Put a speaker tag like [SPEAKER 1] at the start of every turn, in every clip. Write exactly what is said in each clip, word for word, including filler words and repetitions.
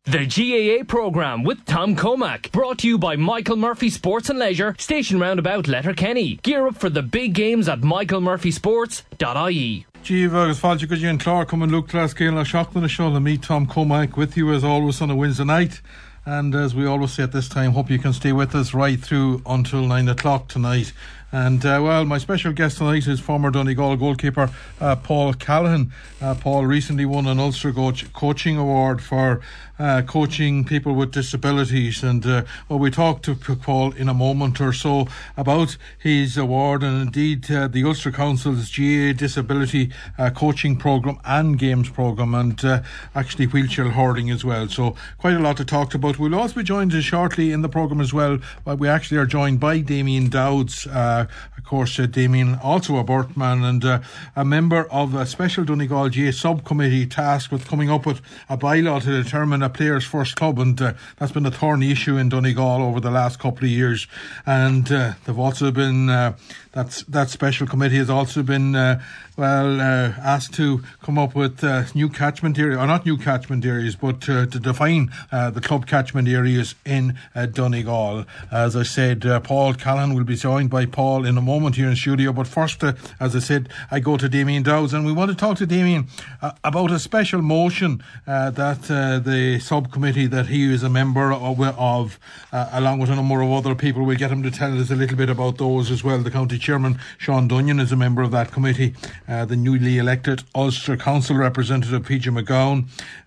[SPEAKER 1] The G A A programme with Tom Comack, brought to you by Michael Murphy Sports and Leisure, station roundabout Letterkenny. Gear up for the big games at michael murphy sports dot I E.
[SPEAKER 2] Gee, agus fáilte go dtíon Clark come and look class céile a seachtain na seo, and me, Tom Comack, with you as always on a Wednesday night. And as we always say at this time, hope you can stay with us right through until nine o'clock tonight. And, uh, well, my special guest tonight is former Donegal goalkeeper uh, Paul Callaghan. Uh, Paul recently won an Ulster coach, Coaching Award for uh, coaching people with disabilities. And uh, well, we talk to Paul in a moment or so about his award and indeed uh, the Ulster Council's G A A Disability uh, Coaching Programme and Games Programme, and uh, actually wheelchair hurling as well. So quite a lot to talk about. We'll also be joined shortly in the programme as well. But we actually are joined by Damien Dowds. Uh, Of course, uh, Damien, also a Burtman and uh, a member of a special Donegal G A A subcommittee tasked with coming up with a bylaw to determine a player's first club, and uh, that's been a thorny issue in Donegal over the last couple of years. And uh, they've also been uh, that's that special committee has also been uh, well uh, asked to come up with uh, new catchment areas, or not new catchment areas, but uh, to define uh, the club catchment areas in uh, Donegal. As I said, uh, Paul Callaghan will be joined by Paul in a moment here in studio, but first, uh, as I said, I go to Damien Dowds, and we want to talk to Damien uh, about a special motion uh, that uh, the subcommittee that he is a member of, of uh, along with a number of other people. We'll get him to tell us a little bit about those as well. The county chairman, Sean Dunyan, is a member of that committee. Uh, the newly elected Ulster Council representative, P J McGowan,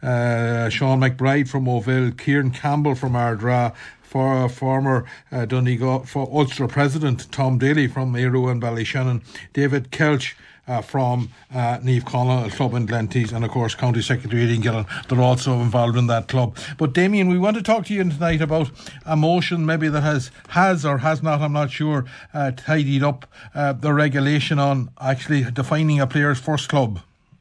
[SPEAKER 2] uh, Sean McBride from Oville, Kieran Campbell from Ardra, for former uh, Donegal for Ulster president Tom Daly from Meru and Ballyshannon, David Kelch uh, from uh, Niamh Conall club in Glenties, and of course County Secretary Aidan Gillen. They're also involved in that club. But Damien, we want to talk to you tonight about a motion maybe that has has or has not, I'm not sure, uh, tidied up uh, the regulation on actually defining a player's first club.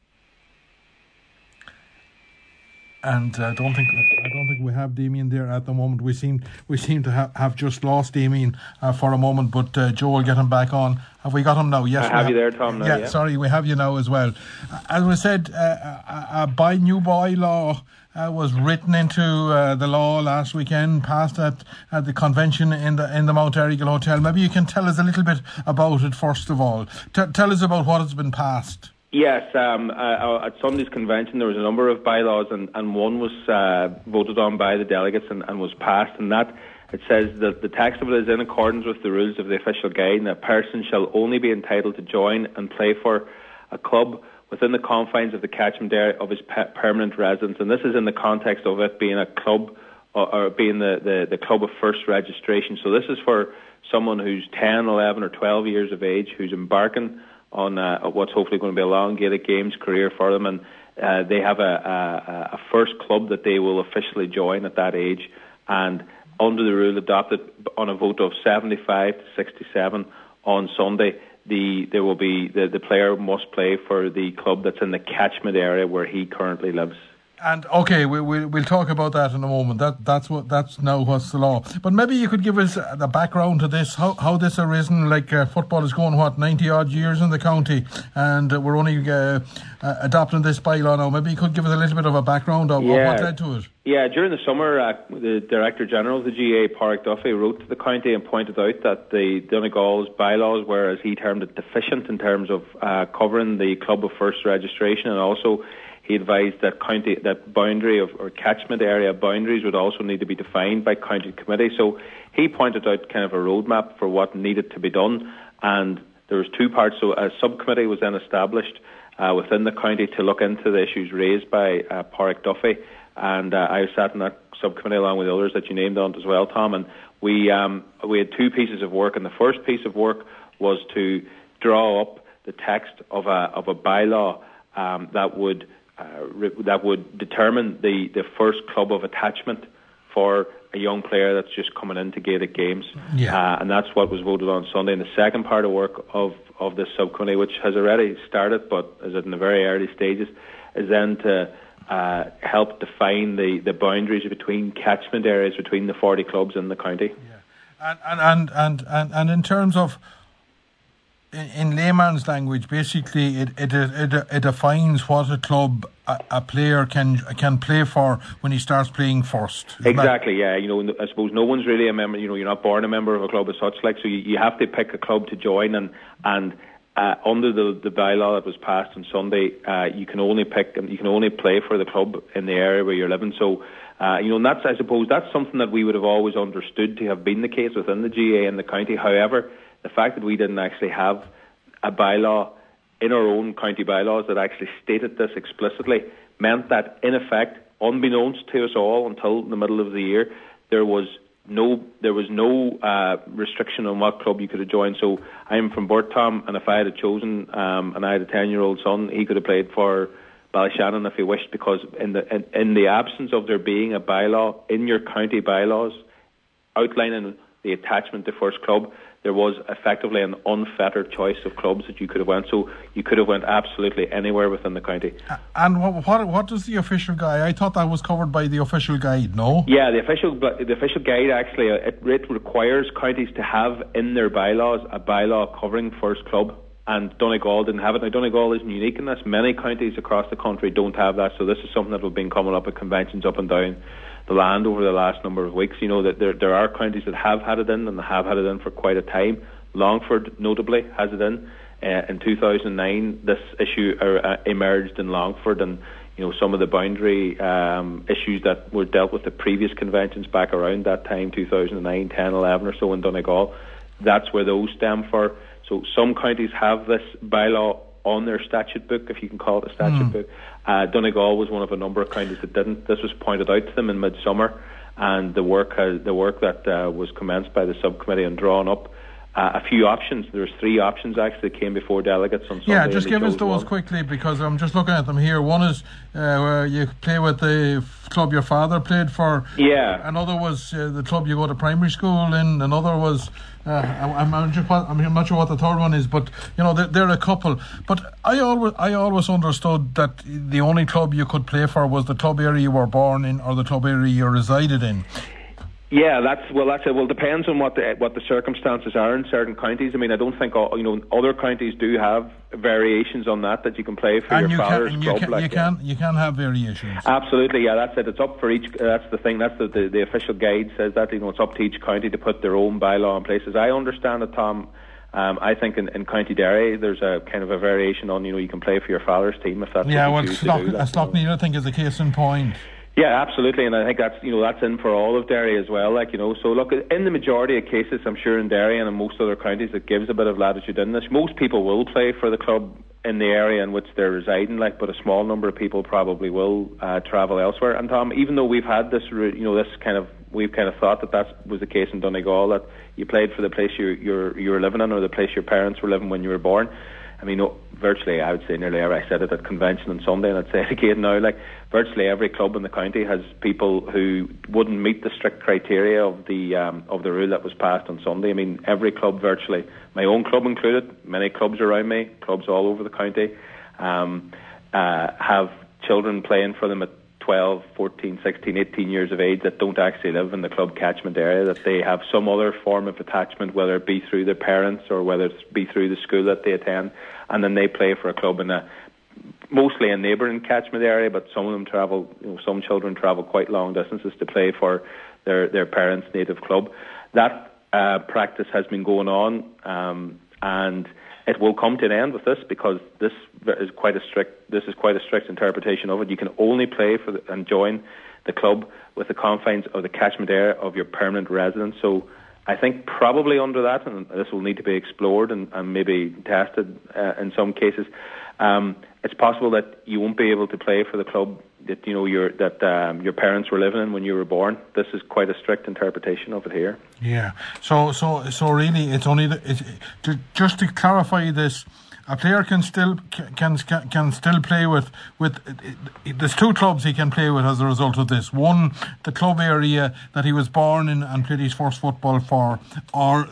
[SPEAKER 2] And I uh, don't think I don't think we have Damien there at the moment. We seem we seem to have, have just lost Damien uh, for a moment, but uh, Joe will get him back on. Have we got him now? Yes,
[SPEAKER 3] I have, have you there, Tom. Now,
[SPEAKER 2] yeah,
[SPEAKER 3] yeah,
[SPEAKER 2] sorry, we have you now as well. As we said, uh, a, a by new bylaw uh, was written into uh, the law last weekend, passed at, at the convention in the in the Mount Errigal Hotel. Maybe you can tell us a little bit about it first of all. T- tell us about what has been passed.
[SPEAKER 3] Yes, um, uh, at Sunday's convention there was a number of bylaws, and, and one was uh, voted on by the delegates and, and was passed, and that it says that the text of it is in accordance with the rules of the official guide, and a person shall only be entitled to join and play for a club within the confines of the catchment area of his pe- permanent residence, and this is in the context of it being a club or, or being the, the, the club of first registration. So this is for someone who's ten, eleven or twelve years of age who's embarking on uh, what's hopefully going to be a elongated games career for them, and uh, they have a, a, a first club that they will officially join at that age, and under the rule adopted on a vote of seventy-five to sixty-seven on Sunday, the there will be the, the player must play for the club that's in the catchment area where he currently lives.
[SPEAKER 2] And okay, we, we, we'll talk about that in a moment. That that's what that's now what's the law. But maybe you could give us the background to this, how how this arisen. Like uh, football is going what ninety odd years in the county, and uh, we're only uh, uh, adopting this bylaw now. Maybe you could give us a little bit of a background of,
[SPEAKER 3] yeah.
[SPEAKER 2] of what led to it.
[SPEAKER 3] Yeah, during the summer, uh, the Director General of the G A A, Pádraig Duffy, wrote to the county and pointed out that the Donegal's bylaws were, as he termed it, deficient in terms of uh, covering the club of first registration, and also he advised that county that boundary of or catchment area boundaries would also need to be defined by county committee. So he pointed out kind of a roadmap for what needed to be done, and there was two parts. So a subcommittee was then established uh, within the county to look into the issues raised by uh, Pádraig Duffy, and uh, I sat in that subcommittee along with the others that you named on as well, Tom. And we um, we had two pieces of work, and the first piece of work was to draw up the text of a of a bylaw um, that would. Uh, re- that would determine the, the first club of attachment for a young player that's just coming into Gaelic games.
[SPEAKER 2] Yeah.
[SPEAKER 3] Uh, and that's what was voted on Sunday. And the second part of work of, of this subcommittee, which has already started but is in the very early stages, is then to uh, help define the, the boundaries between catchment areas between the forty clubs in the county.
[SPEAKER 2] Yeah. And, and, and, and, and, and in terms of in layman's language, basically, it it it, it defines what a club a, a player can can play for when he starts playing first.
[SPEAKER 3] Exactly, yeah. You know, I suppose no one's really a member. You know, you're not born a member of a club as such. Like, so you, you have to pick a club to join, and and uh, under the the bylaw that was passed on Sunday, uh, you can only pick and you can only play for the club in the area where you're living. So. Uh, you know, and that's, I suppose, that's something that we would have always understood to have been the case within the G A A and the county. However, the fact that we didn't actually have a bylaw in our own county bylaws that actually stated this explicitly meant that, in effect, unbeknownst to us all until the middle of the year, there was no there was no uh, restriction on what club you could have joined. So I'm from Burtom, and if I had chosen um, and I had a ten-year-old son, he could have played for Ballyshannon if he wished, because in the in, in the absence of there being a bylaw in your county bylaws outlining the attachment to first club, there was effectively an unfettered choice of clubs that you could have went. So you could have went absolutely anywhere within the county.
[SPEAKER 2] And what what, what does the official guide? I thought that was covered by the official guide. No.
[SPEAKER 3] Yeah, the official the official guide actually it, it requires counties to have in their bylaws a bylaw covering first club. And Donegal didn't have it. Now, Donegal isn't unique in this. Many counties across the country don't have that. So this is something that has been coming up at conventions up and down the land over the last number of weeks. You know, that there there are counties that have had it in and have had it in for quite a time. Longford, notably, has it in. Uh, in two thousand nine, this issue uh, emerged in Longford, and you know some of the boundary um, issues that were dealt with at previous conventions back around that time, two thousand nine, ten, eleven or so in Donegal. That's where those stem for. So some counties have this bylaw on their statute book, if you can call it a statute mm. book. Uh, Donegal was one of a number of counties that didn't. This was pointed out to them in midsummer, and the work has, the work that uh, was commenced by the subcommittee and drawn up uh, a few options. There's three options actually that came before delegates on Sunday.
[SPEAKER 2] Yeah, just give us those
[SPEAKER 3] one.
[SPEAKER 2] quickly, because I'm just looking at them here. One is uh, where you play with the club your father played for.
[SPEAKER 3] Yeah.
[SPEAKER 2] Another was uh, the club you go to primary school in. Another was uh, I'm, I'm, just, I'm not sure what the third one is, but you know there, there are a couple. But I always I always understood that the only club you could play for was the club area you were born in or the club area you resided in.
[SPEAKER 3] Yeah, that's well. That's it. Well, depends on what the what the circumstances are in certain counties. I mean, I don't think all, you know other counties do have variations on that that you can play for
[SPEAKER 2] and
[SPEAKER 3] your
[SPEAKER 2] you
[SPEAKER 3] father's
[SPEAKER 2] can,
[SPEAKER 3] club.
[SPEAKER 2] You can,
[SPEAKER 3] like,
[SPEAKER 2] you can you can have variations.
[SPEAKER 3] Absolutely, yeah. That's it. It's up for each. Uh, that's the thing. That's the, the the official guide says that you know it's up to each county to put their own bylaw in place. As I understand it, Tom, um, I think in, in County Derry there's a kind of a variation on you know you can play for your father's team if that's
[SPEAKER 2] yeah.
[SPEAKER 3] what you
[SPEAKER 2] well,
[SPEAKER 3] choose
[SPEAKER 2] Slough,
[SPEAKER 3] to do. That's,
[SPEAKER 2] Slough Neil, I think, is the case in point.
[SPEAKER 3] Yeah, absolutely, and I think that's you know that's in for all of Derry as well. Like you know, so look, in the majority of cases, I'm sure in Derry and in most other counties, it gives a bit of latitude in this. Most people will play for the club in the area in which they're residing, like, but a small number of people probably will uh, travel elsewhere. And Tom, even though we've had this, you know, this kind of we've kind of thought that that was the case in Donegal, that you played for the place you you're you were living in or the place your parents were living when you were born. I mean, no, virtually, I would say nearly every, I said it at convention on Sunday, and I'd say it again now, like, virtually every club in the county has people who wouldn't meet the strict criteria of the um, of the rule that was passed on Sunday. I mean, every club virtually, my own club included, many clubs around me, clubs all over the county, um, uh, have children playing for them at twelve, fourteen, sixteen, eighteen years of age that don't actually live in the club catchment area, that they have some other form of attachment, whether it be through their parents or whether it be through the school that they attend, and then they play for a club in a mostly a neighbouring catchment area, but some of them travel, you know, some children travel quite long distances to play for their, their parents' native club. That uh, practice has been going on, um, and it will come to an end with this, because this is quite a strict. This is quite a strict interpretation of it. You can only play for the, and join the club with the confines of the catchment area of your permanent residence. So, I think probably under that, and this will need to be explored and, and maybe tested uh, in some cases. Um, it's possible that you won't be able to play for the club that you know your that um, your parents were living in when you were born. This is quite a strict interpretation of it here. Yeah.
[SPEAKER 2] So so so really, it's only the, it's, to, just to clarify this. A player can still can can, can still play with with. There's two clubs he can play with as a result of this. One, the club area that he was born in and played his first football for, or uh,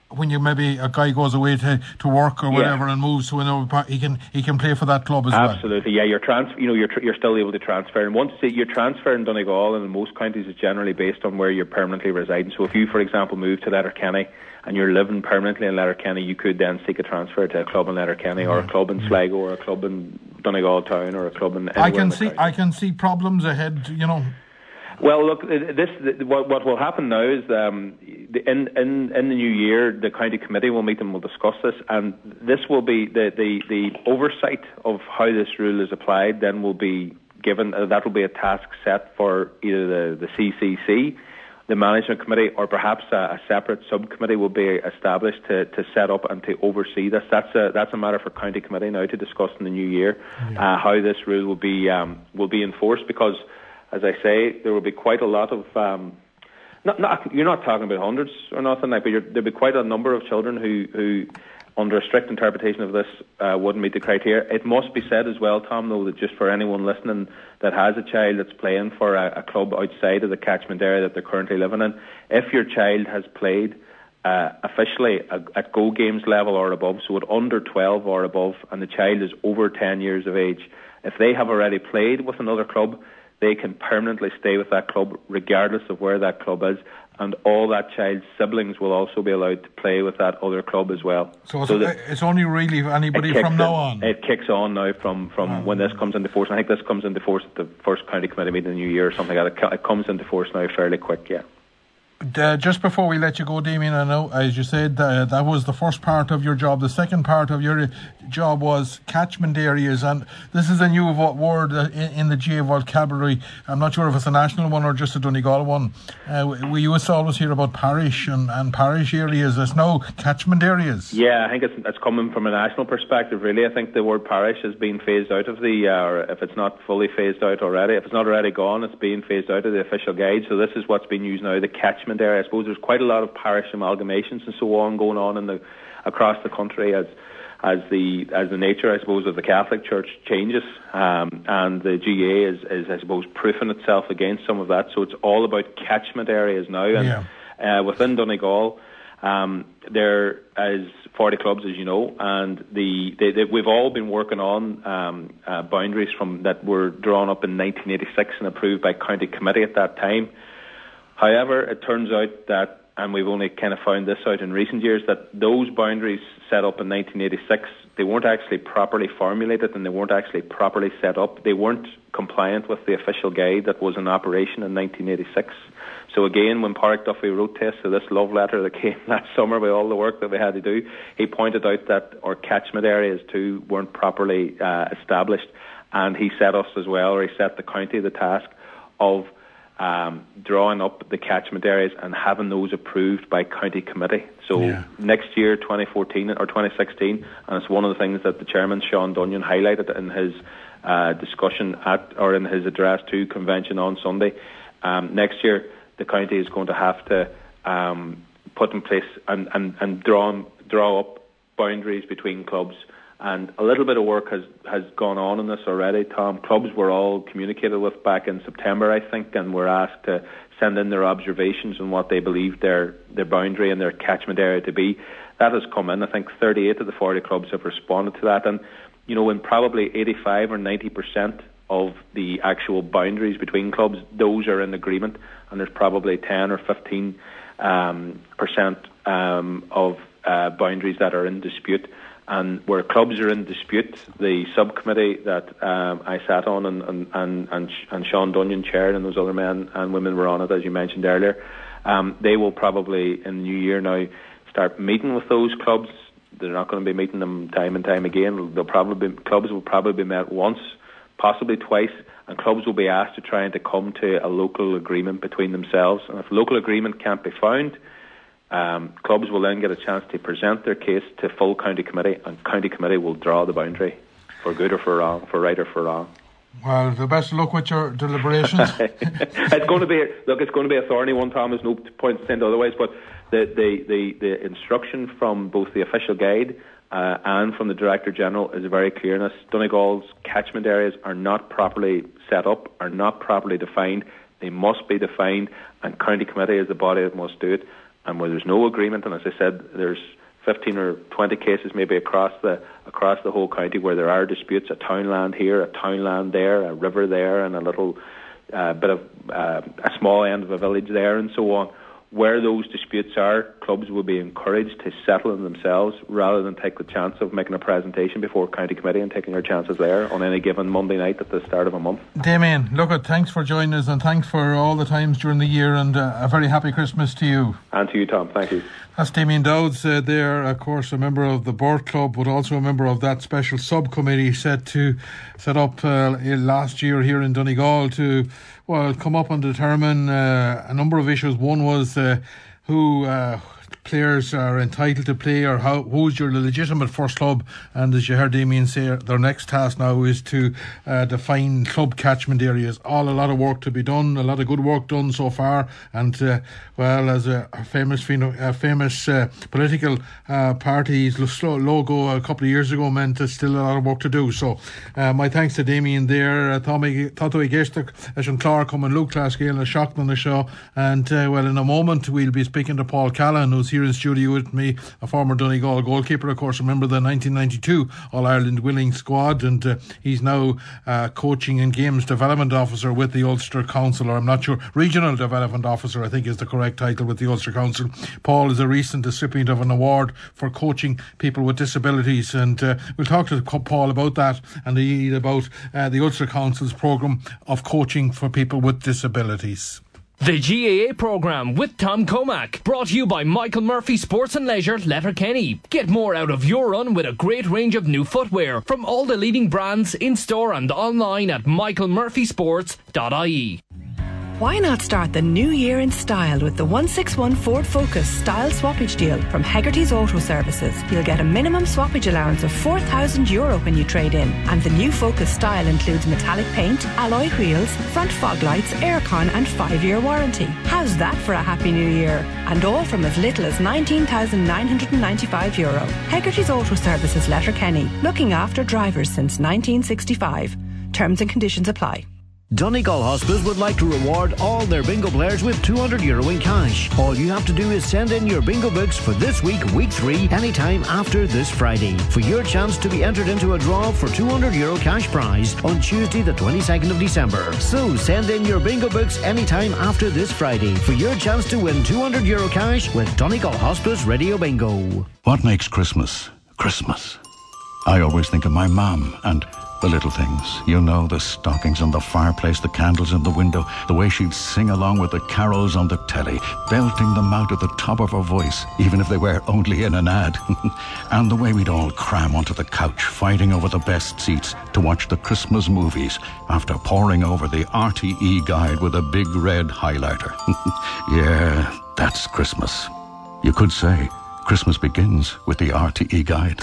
[SPEAKER 2] when you maybe a guy goes away to, to work or whatever
[SPEAKER 3] yeah.
[SPEAKER 2] and moves to another part, he can he can play for that club as
[SPEAKER 3] Absolutely,
[SPEAKER 2] well.
[SPEAKER 3] Absolutely, yeah. You're trans, you know, you're tr- you're still able to transfer, and once your transfer in Donegal and in most counties is generally based on where you're permanently residing. So if you, for example, move to Letterkenny and you're living permanently in Letterkenny, you could then seek a transfer to a club in Letterkenny mm-hmm. or a club in Sligo or a club in Donegal town or a club in.
[SPEAKER 2] I can
[SPEAKER 3] in
[SPEAKER 2] see
[SPEAKER 3] county.
[SPEAKER 2] I can see problems ahead, you know.
[SPEAKER 3] Well, look, this what what will happen now is um, in in in the new year, the county committee will meet and will discuss this, and this will be the the, the oversight of how this rule is applied. Then will be given uh, that will be a task set for either the the C C C, the management committee, or perhaps a, a separate subcommittee will be established to, to set up and to oversee this. That's a that's a matter for county committee now to discuss in the new year yeah. uh, how this rule will be um, will be enforced, because, as I say, there will be quite a lot of, um, not, not, you're not talking about hundreds or nothing like, but you're, there'll be quite a number of children who, who under a strict interpretation of this, uh, wouldn't meet the criteria. It must be said as well, Tom, though, that just for anyone listening that has a child that's playing for a, a club outside of the catchment area that they're currently living in, if your child has played uh, officially at, at Go Games level or above, so at under twelve or above, and the child is over ten years of age, if they have already played with another club, they can permanently stay with that club regardless of where that club is, and all that child's siblings will also be allowed to play with that other club as well.
[SPEAKER 2] So it's, so it's only really anybody from now on?
[SPEAKER 3] It kicks on now from, from oh. when this comes into force. I think this comes into force at the first county committee meeting in the new year or something like that. It comes into force now fairly quick, yeah.
[SPEAKER 2] Uh, just before we let you go, Damien, I know, as you said, uh, that was the first part of your job. The second part of your job was catchment areas, and this is a new word in, in the G A vocabulary. I'm not sure if it's a national one or just a Donegal one. Uh, we used to always hear about parish and, and parish areas. There's no catchment areas.
[SPEAKER 3] Yeah, I think it's, it's coming from a national perspective, really. I think the word parish has been phased out of the, uh, or if it's not fully phased out already, if it's not already gone, it's being phased out of the official guide. So this is what's being used now, the catchment area. I suppose there's quite a lot of parish amalgamations and so on going on in the across the country as as the as the nature, I suppose, of the Catholic Church changes, um, and the G A is, is I suppose proofing itself against some of that. So it's all about catchment areas now, and yeah. uh, within Donegal, um, there is forty clubs, as you know, and the they, they, we've all been working on um, uh, boundaries from that were drawn up in nineteen eighty-six and approved by county committee at that time. However, it turns out that, and we've only kind of found this out in recent years, that those boundaries set up in nineteen eighty-six, they weren't actually properly formulated and they weren't actually properly set up. They weren't compliant with the official guide that was in operation in nineteen eighty-six. So again, when Pádraig Duffy wrote to us, so this love letter that came last summer by all the work that we had to do, he pointed out that our catchment areas too weren't properly uh, established, and he set us as well, or he set the county the task of Um, drawing up the catchment areas and having those approved by county committee. So yeah. next year, twenty fourteen or twenty sixteen, and it's one of the things that the chairman, Sean Dunyan, highlighted in his uh, discussion at or in his address to convention on Sunday. Um, next year, the county is going to have to um, put in place and, and, and draw, draw up boundaries between clubs. And a little bit of work has, has gone on in this already, Tom. Clubs were all communicated with back in September, I think, and were asked to send in their observations on what they believed their, their boundary and their catchment area to be. That has come in. I think thirty-eight of the forty clubs have responded to that. And, you know, in probably eighty-five or ninety percent of the actual boundaries between clubs, those are in agreement. And there's probably ten or fifteen um, percent um, of uh, boundaries that are in dispute. And where clubs are in dispute, the subcommittee that um, I sat on and and, and, and and Sean Dunyan chaired and those other men and women were on it, as you mentioned earlier, um, they will probably in the new year now start meeting with those clubs. They're not going to be meeting them time and time again. They'll probably be, clubs will probably be met once, possibly twice, and clubs will be asked to try and to come to a local agreement between themselves. And if local agreement can't be found, Um, clubs will then get a chance to present their case to full county committee, and county committee will draw the boundary for good or for wrong, for right or for wrong.
[SPEAKER 2] Well, the best of luck with your deliberations.
[SPEAKER 3] It's going to be look. It's going to be a thorny one, Tom. There's no point saying otherwise. But the the, the, the instruction from both the official guide uh, and from the Director General is very clear in this. Donegal's catchment areas are not properly set up, are not properly defined. They must be defined, and county committee is the body that must do it. and where there's no agreement, and as I said, there's fifteen or twenty cases maybe across the across the whole county where there are disputes, a townland here, a townland there, a river there, and a little uh, bit of uh, a small end of a village there, and so on. Where those disputes are, clubs will be encouraged to settle them themselves rather than take the chance of making a presentation before county committee and taking our chances there on any given Monday night at the start of a month.
[SPEAKER 2] Damien, look, thanks for joining us, and thanks for all the times during the year, and uh, a very happy Christmas to you.
[SPEAKER 3] And to you, Tom. Thank you.
[SPEAKER 2] That's Damien Dowds uh, there, of course, a member of the Board Club, but also a member of that special subcommittee set to set up uh, last year here in Donegal to, well, come up and determine uh, a number of issues. One was uh, who uh, players are entitled to play, or how who's your legitimate first club. And as you heard Damien say, their next task now is to uh, define club catchment areas. All a lot of work to be done, a lot of good work done so far. And uh, well, as a, a famous a famous uh, political uh, party's logo a couple of years ago meant there's still a lot of work to do. So uh, my thanks to Damien there. Tommy Tato Igeshtak, Sean Clark, come and Luke Glasgow and Shocked on the show. And uh, well, in a moment we'll be speaking to Paul Callan, who's here in studio with me, a former Donegal goalkeeper, of course, remember the nineteen ninety-two All-Ireland winning squad, and uh, he's now uh, coaching and games development officer with the Ulster Council, or I'm not sure, regional development officer I think is the correct title with the Ulster Council. Paul is a recent recipient of an award for coaching people with disabilities, and uh, we'll talk to Paul about that and indeed about uh, the Ulster Council's programme of coaching for people with disabilities.
[SPEAKER 1] The G A A programme with Tom Comack, brought to you by Michael Murphy Sports and Leisure, Letterkenny. Get more out of your run with a great range of new footwear from all the leading brands in store and online at michael murphy sports dot I E.
[SPEAKER 4] Why not start the new year in style with the one sixty-one Ford Focus Style Swappage Deal from Hegarty's Auto Services? You'll get a minimum swappage allowance of four thousand euro when you trade in. And the new Focus style includes metallic paint, alloy wheels, front fog lights, aircon and five-year warranty. How's that for a happy new year? And all from as little as nineteen thousand nine hundred ninety-five euro. Hegarty's Auto Services, Letterkenny. Looking after drivers since nineteen sixty-five. Terms and conditions apply.
[SPEAKER 5] Donegal Hospice would like to reward all their bingo players with two hundred euro in cash. All you have to do is send in your bingo books for this week, week three, anytime after this Friday, for your chance to be entered into a draw for two hundred euro cash prize on Tuesday the twenty-second of December. So send in your bingo books anytime after this Friday for your chance to win two hundred euro cash with Donegal Hospice Radio Bingo.
[SPEAKER 6] What makes Christmas Christmas? I always think of my mum and the little things, you know, the stockings on the fireplace, the candles in the window, the way she'd sing along with the carols on the telly, belting them out at the top of her voice, even if they were only in an ad. And the way we'd all cram onto the couch, fighting over the best seats to watch the Christmas movies after poring over the R T E guide with a big red highlighter. Yeah, that's Christmas. You could say Christmas begins with the R T E guide.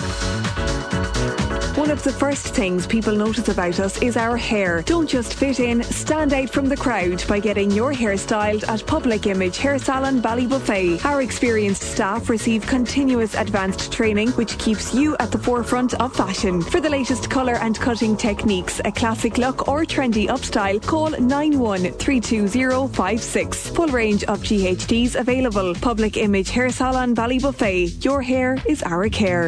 [SPEAKER 7] One of the first things people notice about us is our hair. Don't just fit in, stand out from the crowd by getting your hair styled at Public Image Hair Salon Ballybuffet. Our experienced staff receive continuous advanced training which keeps you at the forefront of fashion. For the latest colour and cutting techniques, a classic look or trendy upstyle, call nine one three two zero five six. Full range of G H Ds available. Public Image Hair Salon Ballybuffet. Your hair is our care.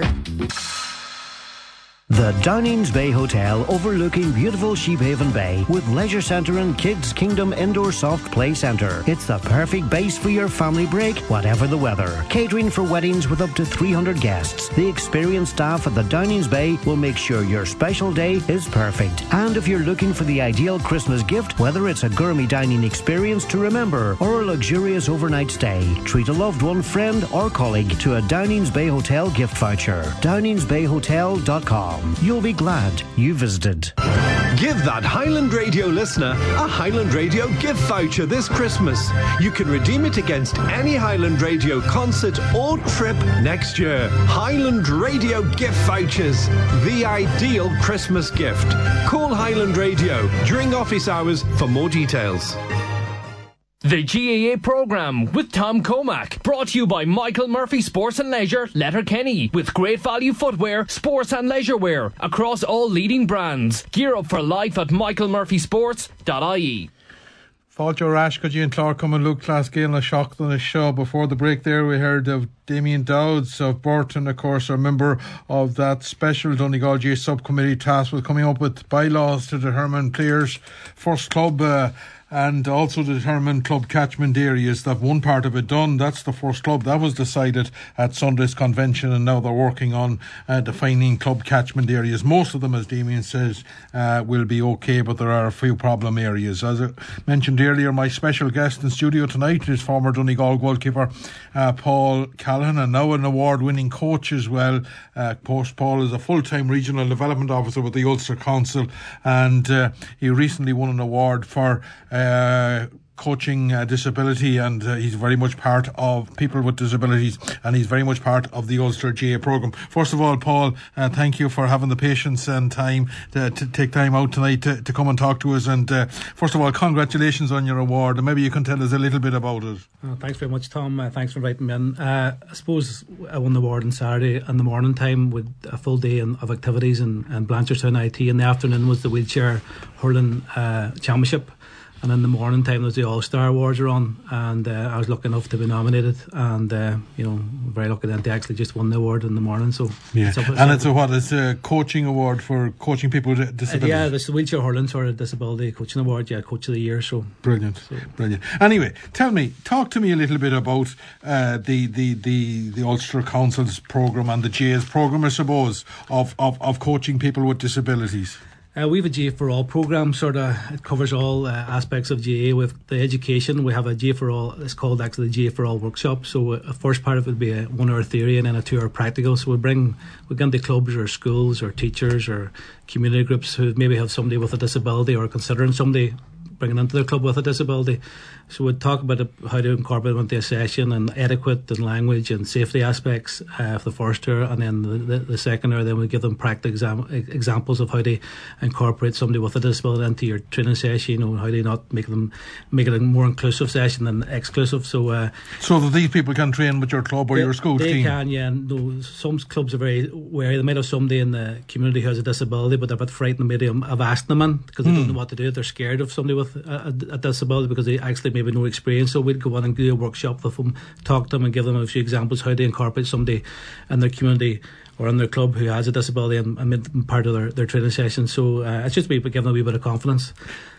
[SPEAKER 5] The Downings Bay Hotel overlooking beautiful Sheephaven Bay with leisure centre and Kids Kingdom Indoor Soft Play Centre. It's the perfect base for your family break, whatever the weather. Catering for weddings with up to three hundred guests. The experienced staff at the Downings Bay will make sure your special day is perfect. And if you're looking for the ideal Christmas gift, whether it's a gourmet dining experience to remember or a luxurious overnight stay, treat a loved one, friend or colleague to a Downings Bay Hotel gift voucher. downings bay hotel dot com. You'll be glad you visited.
[SPEAKER 8] Give that Highland Radio listener a Highland Radio gift voucher this Christmas. You can redeem it against any Highland Radio concert or trip next year. Highland Radio gift vouchers, the ideal Christmas gift. Call Highland Radio during office hours for more details.
[SPEAKER 1] The G A A programme with Tom Comack, brought to you by Michael Murphy Sports and Leisure, Letterkenny, with great value footwear, sports and leisure wear across all leading brands. Gear up for life at michael murphy sports dot I E.
[SPEAKER 2] Fáilte Rash go Gian Clark come and Luke Class Gael na shocked on a show. Before the break there we heard of Damien Dowds of Burton, of course, a member of that special Donegal G A subcommittee tasked with coming up with bylaws to determine players' first club uh, and also to determine club catchment areas. That one part of it done, that's the first club. That was decided at Sunday's convention, and now they're working on uh, defining club catchment areas. Most of them, as Damien says, uh, will be okay, but there are a few problem areas. As I mentioned earlier, my special guest in studio tonight is former Donegal goalkeeper uh, Paul Callahan, and now an award-winning coach as well. Uh, Paul is a full-time regional development officer with the Ulster Council, and uh, he recently won an award for Uh, coaching uh, disability, and uh, he's very much part of people with disabilities, and he's very much part of the Ulster G A programme. First of all, Paul, uh, thank you for having the patience and time to, to take time out tonight to, to come and talk to us. And uh, first of all, congratulations on your award, and maybe you can tell us a little bit about it.
[SPEAKER 9] Oh, thanks very much, Tom. Uh, thanks for inviting me in. Uh, I suppose I won the award on Saturday in the morning time with a full day in, of activities, and, and Blanchardstown I T. In the afternoon was the wheelchair hurling uh, championship. And in the morning time, there's the All-Star Awards are on, and uh, I was lucky enough to be nominated, and uh, you know, very lucky then to actually just won the award in the morning. So
[SPEAKER 2] yeah,
[SPEAKER 9] it's
[SPEAKER 2] and it's a what? It's a coaching award for coaching people with disabilities.
[SPEAKER 9] Uh, yeah, it's the wheelchair hurling sort of disability coaching award. Yeah, coach of the year. So
[SPEAKER 2] brilliant,
[SPEAKER 9] so.
[SPEAKER 2] brilliant. Anyway, tell me, talk to me a little bit about uh, the the the the Ulster Council's programme and the G A's programme, I suppose, of of of coaching people with disabilities.
[SPEAKER 9] Uh, we have a G A for All programme, sort of, it covers all uh, aspects of G A. With the education, we have a G A for All, it's called actually the G A for All workshop. So a first part of it would be a one hour theory and then a two hour practical. So we bring, we go into clubs or schools or teachers or community groups who maybe have somebody with a disability or considering somebody bringing into their club with a disability. So we'd talk about how to incorporate them into a session, and etiquette and language and safety aspects uh, for the first hour, and then the, the, the second hour then we give them practical exam- examples of how to incorporate somebody with a disability into your training session, you know, how to not make them make it a more inclusive session than exclusive. So uh,
[SPEAKER 2] so that these people can train with your club or
[SPEAKER 9] they,
[SPEAKER 2] your school
[SPEAKER 9] they
[SPEAKER 2] team?
[SPEAKER 9] They can, yeah. No, some clubs are very wary. They might have somebody in the community who has a disability, but they're a bit frightened maybe of asking them in because they mm. don't know what to do. They're scared of somebody with a, a, a disability because they actually maybe no experience. So we'd go on and do a workshop with them, talk to them and give them a few examples how to incorporate somebody in their community or in their club who has a disability and, and make them part of their, their training session. So uh, it's just a wee bit, giving them a wee bit of confidence.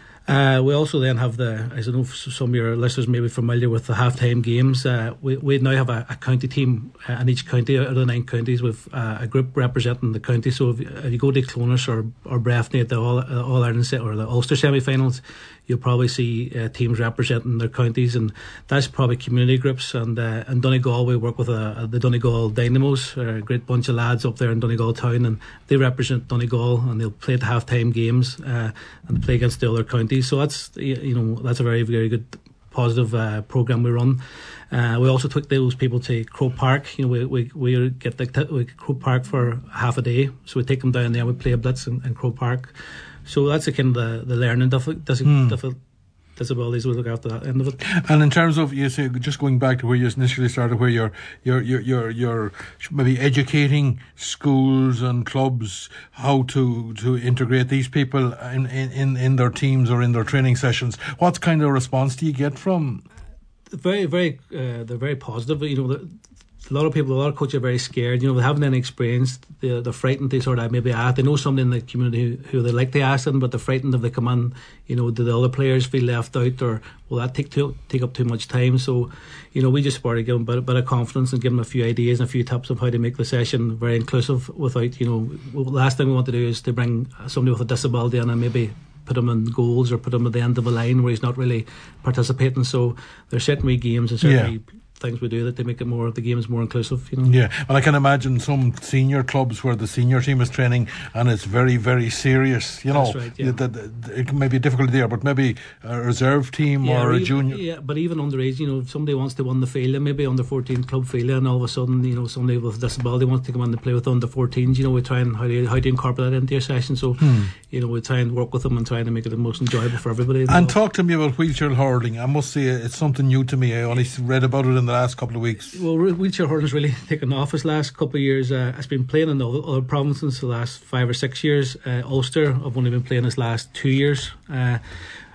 [SPEAKER 9] Uh, we also then have the, I don't know if some of your listeners may be familiar with the half-time games. Uh, we, we now have a, a county team uh, in each county. Out of the nine counties with uh, a group representing the county. So if, if you go to Clonus or, or Breffni at the All, uh, All Ireland or the Ulster semi-finals, you'll probably see uh, teams representing their counties, and that's probably community groups. And uh, in Donegal we work with uh, the Donegal Dynamos, a great bunch of lads up there in Donegal town, and they represent Donegal, and they'll play at half-time games uh, and play against the other counties. So that's, you know, that's a very very good positive uh, programme we run. Uh, we also took those people to Croke Park. You know, we we, we get the t- we Croke Park for half a day, so we take them down there. We play a blitz in, in Croke Park. So that's the kind of the, the learning diffi- dis- mm. diffi- disabilities we look after that end of it.
[SPEAKER 2] And in terms of, you say, just going back to where you initially started, where you're you're you're you're, you're maybe educating schools and clubs how to, to integrate these people in, in, in their teams or in their training sessions, what kind of response do you get from?
[SPEAKER 9] Very, very, uh, they're very positive. You know, the, a lot of people, a lot of coaches are very scared. You know, they haven't any experience. They're, they're frightened to sort of maybe ask. They know somebody in the community who, who they like to ask them, but they're frightened if they come in. You know, do the other players feel left out, or will that take too, take up too much time? So, you know, we just want to give them a bit, a bit of confidence and give them a few ideas and a few tips of how to make the session very inclusive without, you know, the last thing we want to do is to bring somebody with a disability in and maybe put him in goals or put him at the end of a line where he's not really participating. So there's certainly games and certainly yeah. things we do that they make it more, the game is more inclusive, you know.
[SPEAKER 2] Yeah, and I can imagine some senior clubs where the senior team is training and it's very, very serious, you know.
[SPEAKER 9] That's right, yeah.
[SPEAKER 2] that, that, it may be difficult there, but maybe a reserve team
[SPEAKER 9] yeah,
[SPEAKER 2] or, or
[SPEAKER 9] a even,
[SPEAKER 2] junior.
[SPEAKER 9] Yeah, but even underage, you know, if somebody wants to win the field, maybe under fourteen club field, and all of a sudden, you know, somebody with a disability wants to come in and play with under fourteens, you know, we try and how do you, how do you incorporate that into your session. So, hmm. you know, we try and work with them and try to make it the most enjoyable for everybody.
[SPEAKER 2] And know. Talk to me about wheelchair hurling. I must say it's something new to me. I only read about it in the last couple of weeks.
[SPEAKER 9] Well, wheelchair hurling's really taken off this last couple of years. Uh, it's been playing in other, other provinces the last five or six years. Uh, Ulster, I've only been playing this last two years. Uh,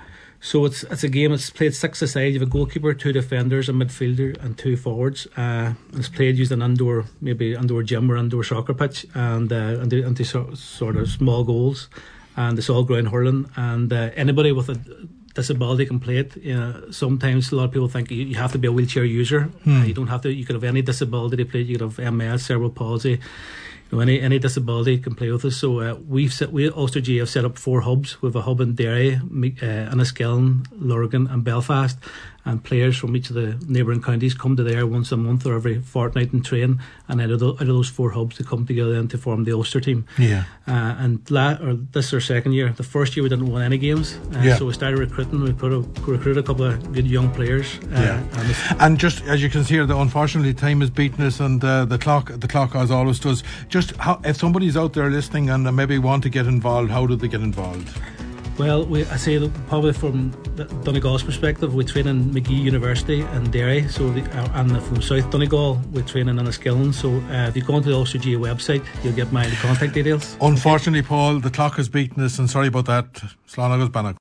[SPEAKER 9] So it's it's a game. It's played six-a-side. You have a goalkeeper, two defenders, a midfielder, and two forwards. Uh, it's played using an indoor, maybe indoor gym or indoor soccer pitch, and uh, and the, and the so, sort of small goals, and it's all ground hurling. And uh, anybody with a disability can play it. You know, sometimes a lot of people think you, you have to be a wheelchair user.
[SPEAKER 2] Hmm.
[SPEAKER 9] Uh, you don't have to. You could have any disability to play. You could have M S, cerebral palsy. You know, any any disability can play with us. So uh, we've set, we Ulster G A have set up four hubs. We have a hub in Derry, uh, Enniskillen, Lurgan, and Belfast. And players from each of the neighbouring counties come to there once a month or every fortnight and train. And out of, the, out of those four hubs, they come together then to form the Ulster team.
[SPEAKER 2] Yeah.
[SPEAKER 9] Uh, and la- or this is our second year. The first year we didn't win any games, uh,
[SPEAKER 2] yeah.
[SPEAKER 9] so we started recruiting. We put a, recruited a couple of good young players. Uh,
[SPEAKER 2] yeah. And, and just as you can see here, the, unfortunately, time is beating us, and uh, the clock, the clock as always does. Just how, if somebody's out there listening and uh, maybe want to get involved, how do they get involved?
[SPEAKER 9] Well, we, I say that probably from Donegal's perspective, we train in Magee University in Derry, so the, uh, and from South Donegal, we train in Enniskillen. So uh, if you go onto the Ulster G A website, you'll get my contact details.
[SPEAKER 2] Unfortunately, okay. Paul, the clock has beaten us, and sorry about that. Slán agus Banach.